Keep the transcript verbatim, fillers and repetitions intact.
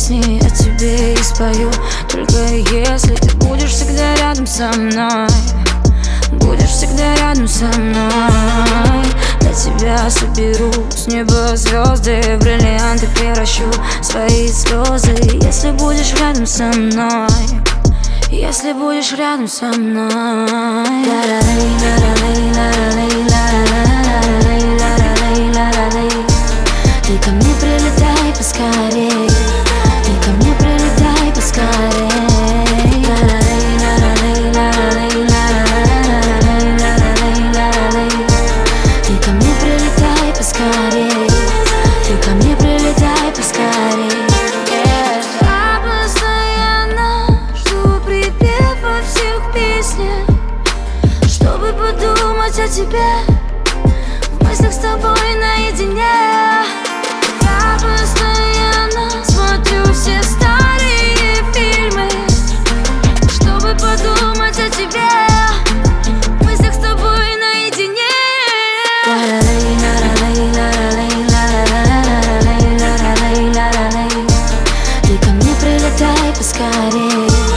песни о тебе и спою. Только если ты будешь всегда рядом со мной, будешь всегда рядом со мной. Для тебя соберу с неба звезды, в бриллианты превращу свои слезы. Если будешь рядом со мной, если будешь рядом со мной. Ты ко мне прилетай поскорей, ты ко мне прилетай поскорей. Ты ко мне прилетай поскорей, ты ко мне прилетай поскорей. Я постоянно жду припева всех песнях, чтобы подумать о тебе, в мыслях с тобой наедине. Я постоянно смотрю все старые фильмы, чтобы подумать о тебе, в мыслях с тобой наедине. Ты ко мне прилетай поскорей.